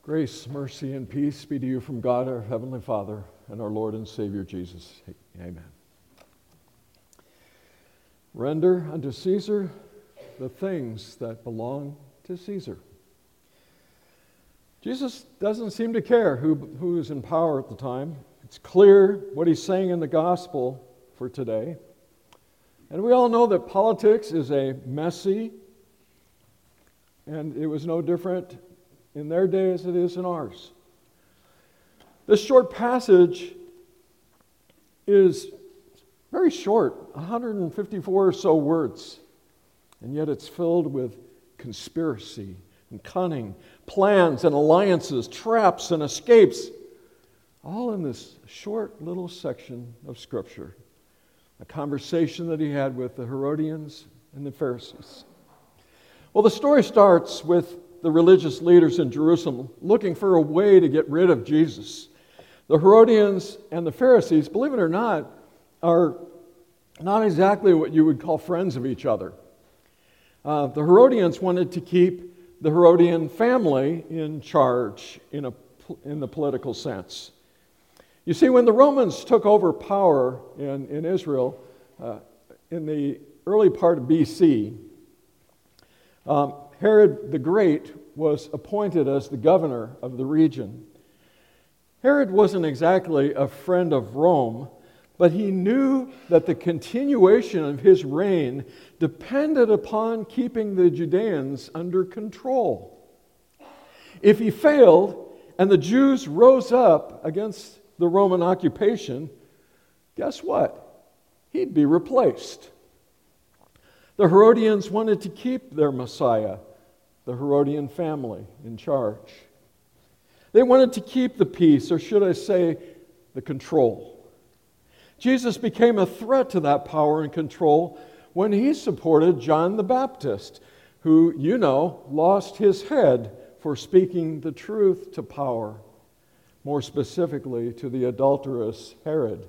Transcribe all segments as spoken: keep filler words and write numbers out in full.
Grace, mercy, and peace be to you from God, our Heavenly Father, and our Lord and Savior Jesus. Amen. Render unto Caesar the things that belong to Caesar. Jesus doesn't seem to care who, who is in power at the time. It's clear what he's saying in the gospel for today. And we all know that politics is a messy, and it was no different in their day as it is in ours. This short passage is very short, one hundred fifty-four or so words, and yet it's filled with conspiracy and cunning, plans and alliances, traps and escapes, all in this short little section of Scripture. A conversation that he had with the Herodians and the Pharisees. Well, the story starts with the religious leaders in Jerusalem looking for a way to get rid of Jesus. The Herodians and the Pharisees, believe it or not, are not exactly what you would call friends of each other. Uh, the Herodians wanted to keep the Herodian family in charge in, a, in the political sense. You see, when the Romans took over power in, in Israel uh, in the early part of B C, um, Herod the Great was appointed as the governor of the region. Herod wasn't exactly a friend of Rome, but he knew that the continuation of his reign depended upon keeping the Judeans under control. If he failed and the Jews rose up against the Roman occupation, guess what? He'd be replaced. The Herodians wanted to keep their Messiah, the Herodian family, in charge. They wanted to keep the peace, or should I say, the control. Jesus became a threat to that power and control when he supported John the Baptist, who, you know, lost his head for speaking the truth to power, more specifically to the adulterous Herod.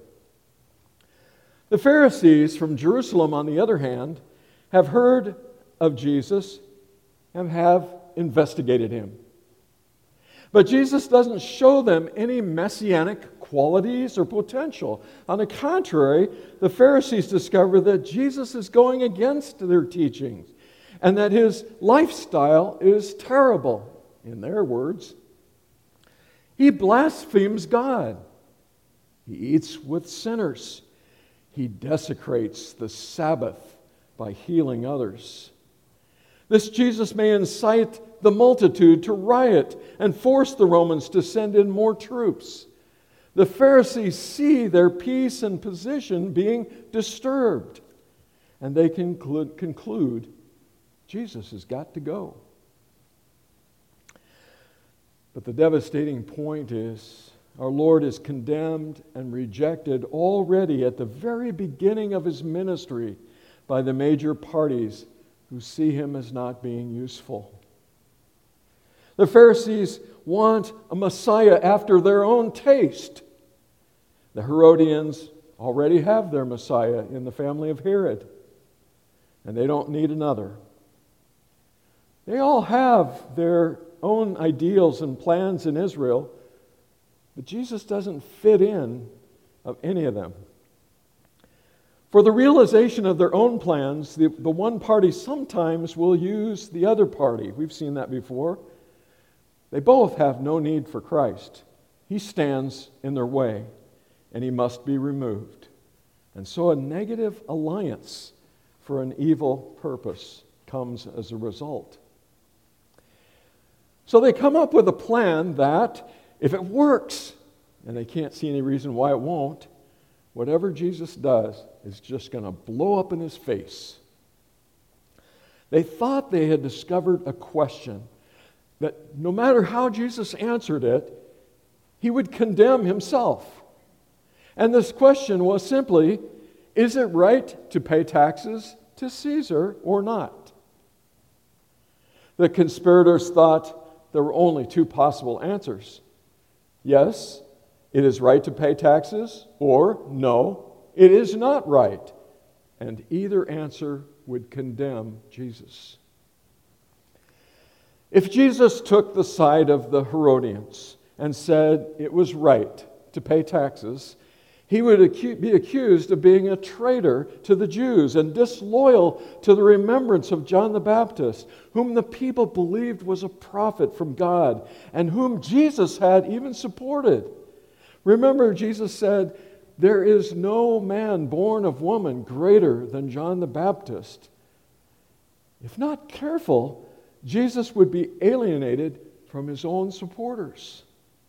The Pharisees from Jerusalem, on the other hand, have heard of Jesus and have investigated him. But Jesus doesn't show them any messianic qualities or potential. On the contrary, the Pharisees discover that Jesus is going against their teachings and that his lifestyle is terrible, in their words. He blasphemes God. He eats with sinners. He desecrates the Sabbath by healing others. This Jesus may incite the multitude to riot and force the Romans to send in more troops. The Pharisees see their peace and position being disturbed, and they conclude, conclude Jesus has got to go. But the devastating point is, our Lord is condemned and rejected already at the very beginning of his ministry by the major parties who see him as not being useful. The Pharisees want a Messiah after their own taste. The Herodians already have their Messiah in the family of Herod, and they don't need another. They all have their own ideals and plans in Israel, but Jesus doesn't fit in of any of them. For the realization of their own plans, the, the one party sometimes will use the other party. We've seen that before. They both have no need for Christ. He stands in their way, and he must be removed. And so a negative alliance for an evil purpose comes as a result. So they come up with a plan that, if it works, and they can't see any reason why it won't, whatever Jesus does is just going to blow up in his face. They thought they had discovered a question that no matter how Jesus answered it, he would condemn himself. And this question was simply, is it right to pay taxes to Caesar or not? The conspirators thought there were only two possible answers. Yes, it is right to pay taxes, or no, it is not right. And either answer would condemn Jesus. If Jesus took the side of the Herodians and said it was right to pay taxes, he would acu- be accused of being a traitor to the Jews and disloyal to the remembrance of John the Baptist, whom the people believed was a prophet from God and whom Jesus had even supported. Remember, Jesus said, "There is no man born of woman greater than John the Baptist." If not careful, Jesus would be alienated from his own supporters.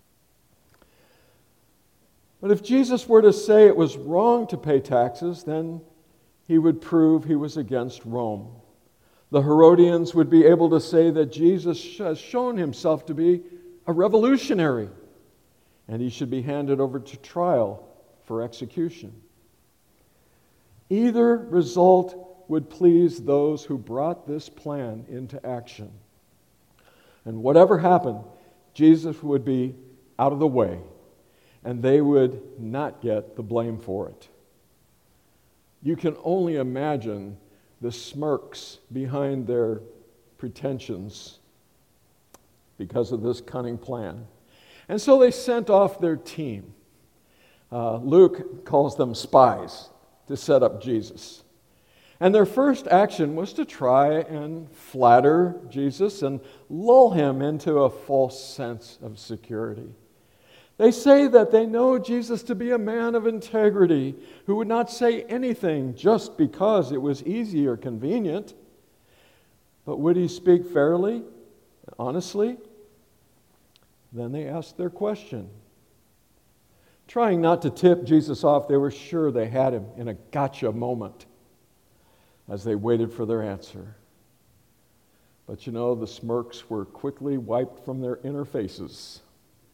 But if Jesus were to say it was wrong to pay taxes, then he would prove he was against Rome. The Herodians would be able to say that Jesus has shown himself to be a revolutionary, and he should be handed over to trial for execution. Either result would please those who brought this plan into action. And whatever happened, Jesus would be out of the way, and they would not get the blame for it. You can only imagine the smirks behind their pretensions because of this cunning plan. And so they sent off their team. Uh, Luke calls them spies to set up Jesus. And their first action was to try and flatter Jesus and lull him into a false sense of security. They say that they know Jesus to be a man of integrity who would not say anything just because it was easy or convenient. But would he speak fairly, honestly? Then they asked their question. Trying not to tip Jesus off, they were sure they had him in a gotcha moment as they waited for their answer. But you know, the smirks were quickly wiped from their inner faces.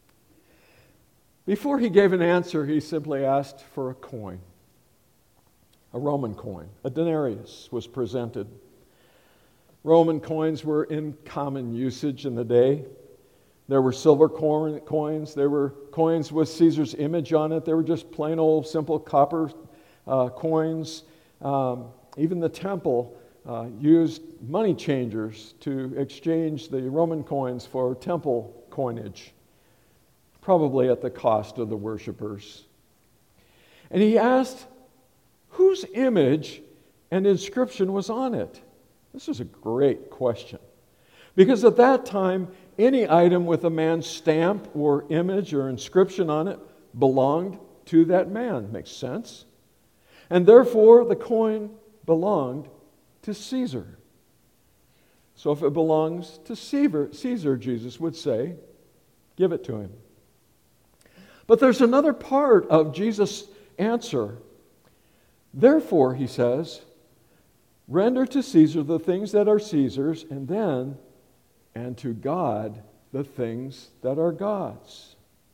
Before he gave an answer, he simply asked for a coin. A Roman coin, a denarius, was presented. Roman coins were in common usage in the day. There were silver coins, there were coins with Caesar's image on it, there were just plain old simple copper uh, coins. Um, even the temple uh, used money changers to exchange the Roman coins for temple coinage, probably at the cost of the worshipers. And he asked whose image and inscription was on it. This is a great question, because at that time, any item with a man's stamp or image or inscription on it belonged to that man. Makes sense? And therefore, the coin belonged to Caesar. So if it belongs to Caesar, Caesar, Jesus would say, give it to him. But there's another part of Jesus' answer. Therefore, he says, render to Caesar the things that are Caesar's, and then, and to God the things that are God's.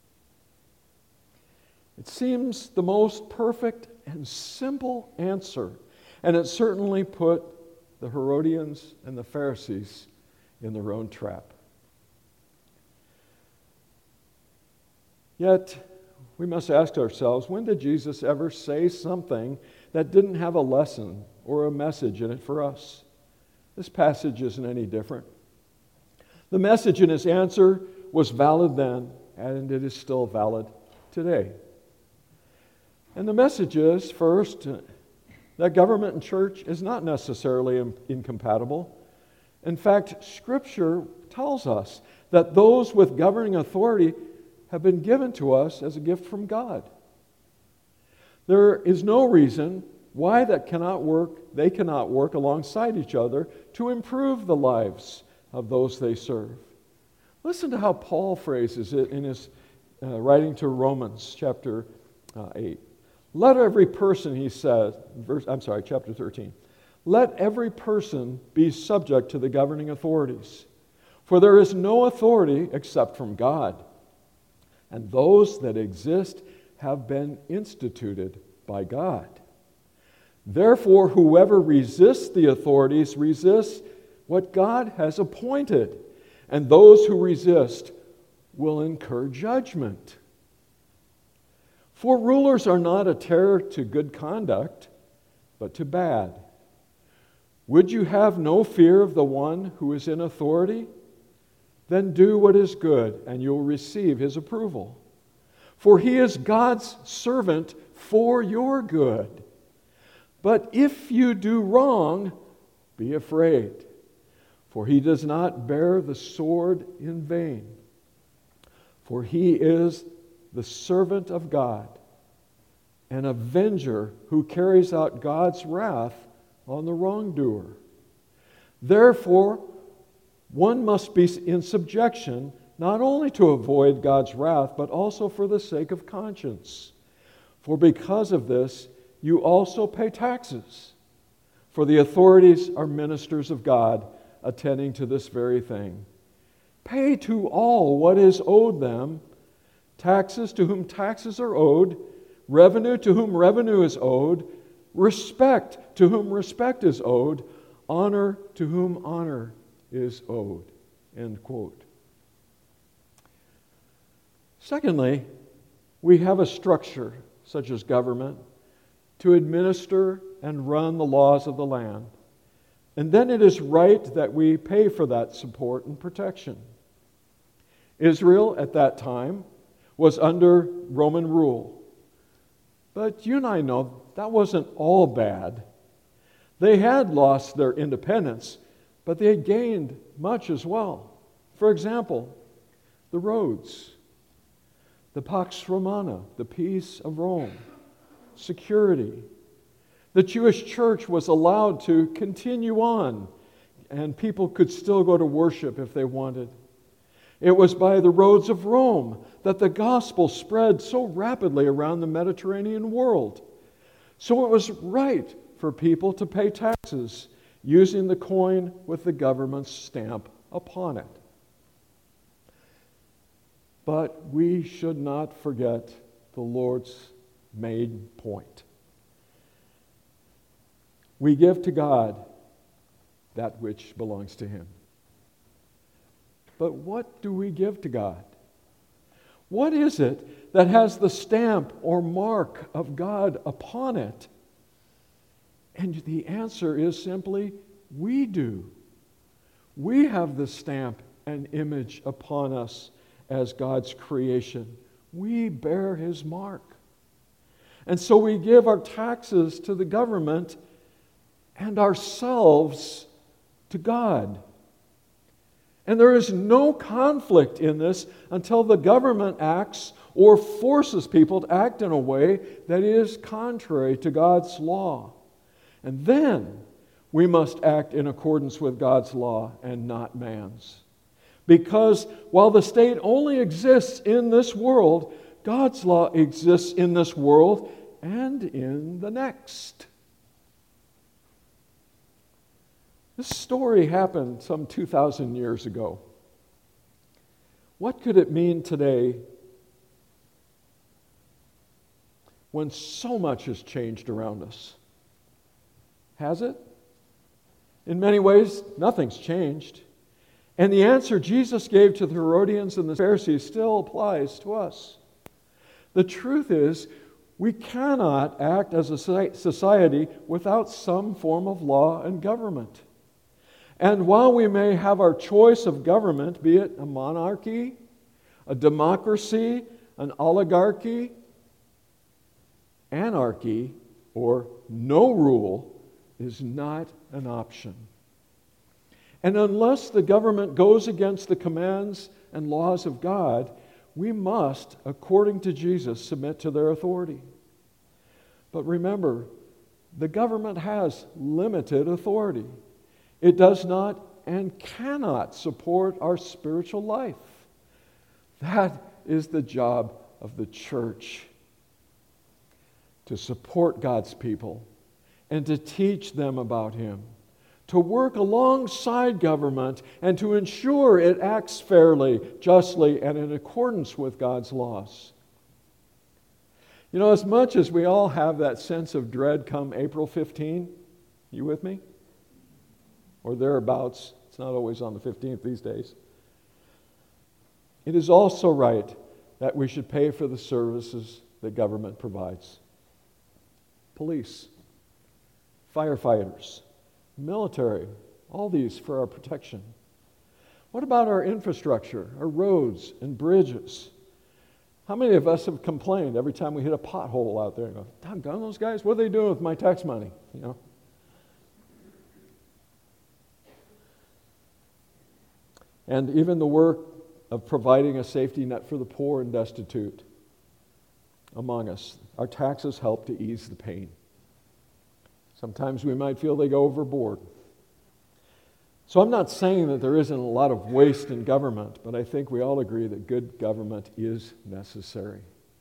It seems the most perfect and simple answer, and it certainly put the Herodians and the Pharisees in their own trap. Yet, we must ask ourselves, when did Jesus ever say something that didn't have a lesson or a message in it for us? This passage isn't any different. The message in his answer was valid then, and it is still valid today. And the message is, first, that government and church is not necessarily incompatible. In fact, Scripture tells us that those with governing authority have been given to us as a gift from God. There is no reason why that cannot work, they cannot work alongside each other to improve the lives of those they serve. Listen to how Paul phrases it in his uh, writing to Romans chapter uh, eight. Let every person, he says, verse, I'm sorry, chapter thirteen. Let every person be subject to the governing authorities, for there is no authority except from God, and those that exist have been instituted by God. Therefore, whoever resists the authorities resists what God has appointed, and those who resist will incur judgment. For rulers are not a terror to good conduct, but to bad. Would you have no fear of the one who is in authority? then do what is good, and you'll receive his approval. For he is God's servant for your good. But if you do wrong, be afraid, for he does not bear the sword in vain. For he is the servant of God, an avenger who carries out God's wrath on the wrongdoer. Therefore, one must be in subjection, not only to avoid God's wrath, but also for the sake of conscience. For because of this, you also pay taxes. For the authorities are ministers of God, attending to this very thing. Pay to all what is owed them, taxes to whom taxes are owed, revenue to whom revenue is owed, respect to whom respect is owed, honor to whom honor is owed. End quote. Secondly, we have a structure, such as government, to administer and run the laws of the land. And then it is right that we pay for that support and protection. Israel at that time was under Roman rule. But you and I know that wasn't all bad. They had lost their independence, but they had gained much as well. For example, the roads, the Pax Romana, the peace of Rome, security. The Jewish church was allowed to continue on, and people could still go to worship if they wanted. It was by the roads of Rome that the gospel spread so rapidly around the Mediterranean world. So it was right for people to pay taxes using the coin with the government's stamp upon it. But we should not forget the Lord's main point. We give to God that which belongs to him. But what do we give to God? What is it that has the stamp or mark of God upon it? And the answer is simply, we do. We have the stamp and image upon us as God's creation. We bear his mark. And so we give our taxes to the government and ourselves to God. And there is no conflict in this until the government acts or forces people to act in a way that is contrary to God's law. And then we must act in accordance with God's law and not man's. Because while the state only exists in this world, God's law exists in this world and in the next. This story happened some two thousand years ago. What could it mean today when so much has changed around us? Has it? In many ways, nothing's changed. And the answer Jesus gave to the Herodians and the Pharisees still applies to us. The truth is, we cannot act as a society without some form of law and government. And while we may have our choice of government, be it a monarchy, a democracy, an oligarchy, anarchy, or no rule is not an option. And unless the government goes against the commands and laws of God, we must, according to Jesus, submit to their authority. But remember, the government has limited authority. It does not and cannot support our spiritual life. That is the job of the church, to support God's people and to teach them about him, to work alongside government and to ensure it acts fairly, justly, and in accordance with God's laws. You know, as much as we all have that sense of dread come April fifteenth, you with me? Or thereabouts. It's not always on the fifteenth these days. It is also right that we should pay for the services that government provides. Police, firefighters, military, all these for our protection. What about our infrastructure, our roads and bridges? How many of us have complained every time we hit a pothole out there and go, doggone those guys, what are they doing with my tax money? You know? And even the work of providing a safety net for the poor and destitute among us. Our taxes help to ease the pain. Sometimes we might feel they go overboard. So I'm not saying that there isn't a lot of waste in government, but I think we all agree that good government is necessary.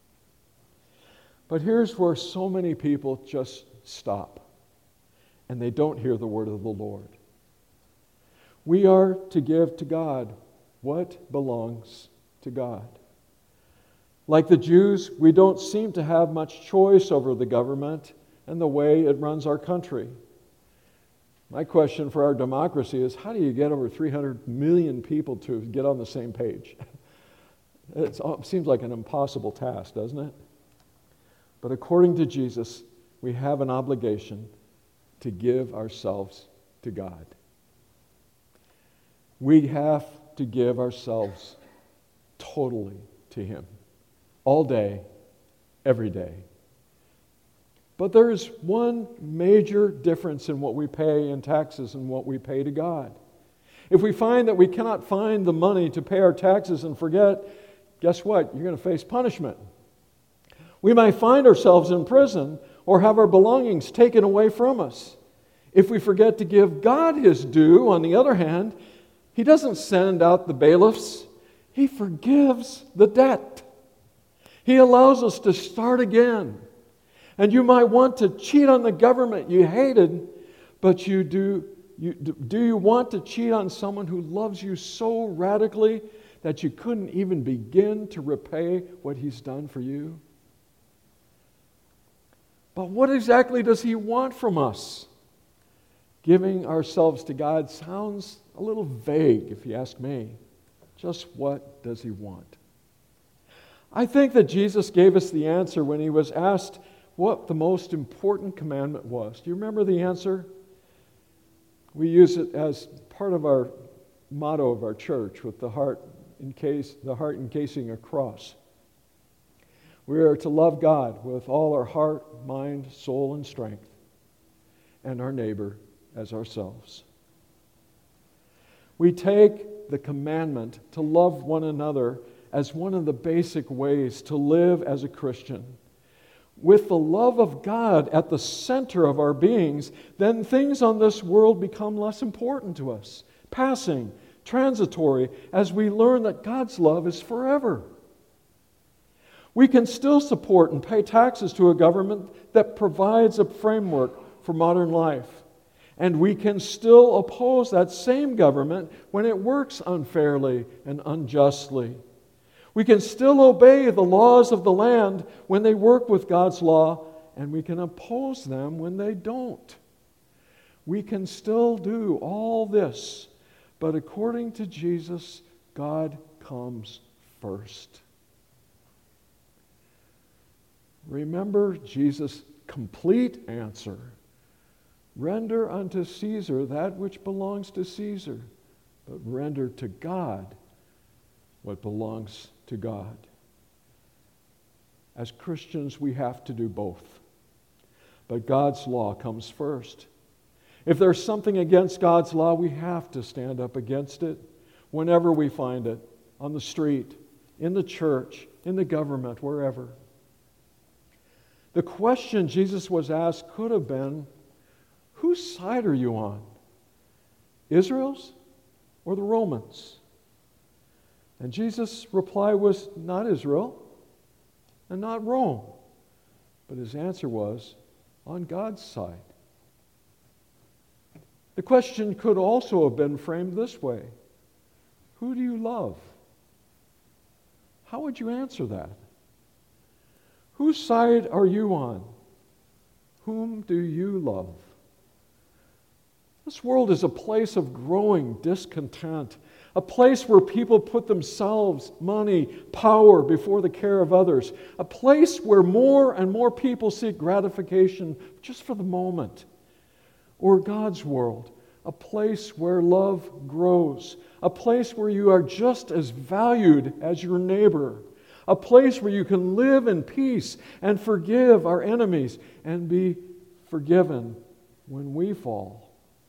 But here's where so many people just stop, and they don't hear the word of the Lord. We are to give to God what belongs to God. Like the Jews, we don't seem to have much choice over the government and the way it runs our country. My question for our democracy is, how do you get over three hundred million people to get on the same page? It's, it seems like an impossible task, doesn't it? But according to Jesus, we have an obligation to give ourselves to God. We have to give ourselves totally to Him, all day, every day. But there is one major difference in what we pay in taxes and what we pay to God. If we find that we cannot find the money to pay our taxes and forget, guess what? You're going to face punishment. We might find ourselves in prison or have our belongings taken away from us. If we forget to give God His due, on the other hand, He doesn't send out the bailiffs. He forgives the debt. He allows us to start again. And you might want to cheat on the government you hated, but you do, you, do you want to cheat on someone who loves you so radically that you couldn't even begin to repay what He's done for you? But what exactly does He want from us? Giving ourselves to God sounds a little vague, if you ask me. Just what does He want? I think that Jesus gave us the answer when He was asked what the most important commandment was. Do you remember the answer? We use it as part of our motto of our church, with the heart encase, the heart encasing a cross. We are to love God with all our heart, mind, soul, and strength, and our neighbor as ourselves. We take the commandment to love one another as one of the basic ways to live as a Christian. With the love of God at the center of our beings, then things on this world become less important to us, passing, transitory, as we learn that God's love is forever. We can still support and pay taxes to a government that provides a framework for modern life. And we can still oppose that same government when it works unfairly and unjustly. We can still obey the laws of the land when they work with God's law, and we can oppose them when they don't. We can still do all this, but according to Jesus, God comes first. Remember Jesus' complete answer. Render unto Caesar that which belongs to Caesar, but render to God what belongs to God. As Christians, we have to do both. But God's law comes first. If there's something against God's law, we have to stand up against it whenever we find it, on the street, in the church, in the government, wherever. The question Jesus was asked could have been, whose side are you on? Israel's or the Romans? And Jesus' reply was not Israel and not Rome, but his answer was on God's side. The question could also have been framed this way: who do you love? How would you answer that? Whose side are you on? Whom do you love? This world is a place of growing discontent, a place where people put themselves, money, power before the care of others, a place where more and more people seek gratification just for the moment. Or God's world, a place where love grows, a place where you are just as valued as your neighbor, a place where you can live in peace and forgive our enemies and be forgiven when we fall.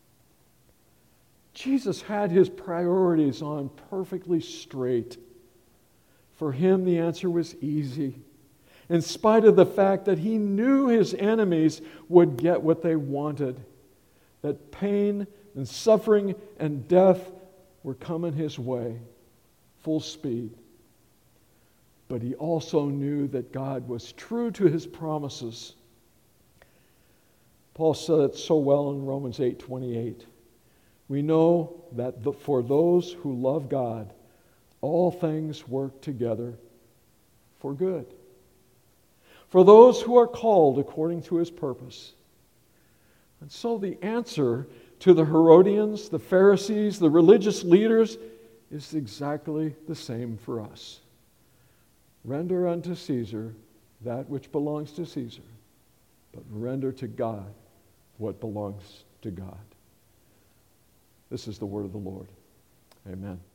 Jesus had his priorities on perfectly straight. For him, the answer was easy, in spite of the fact that he knew his enemies would get what they wanted, that pain and suffering and death were coming his way, full speed. But he also knew that God was true to his promises. Paul said it so well in Romans eight twenty-eight. We know that for those who love God, all things work together for good. For those who are called according to his purpose. And so the answer to the Herodians, the Pharisees, the religious leaders is exactly the same for us. Render unto Caesar that which belongs to Caesar, but render to God what belongs to God. This is the word of the Lord. Amen.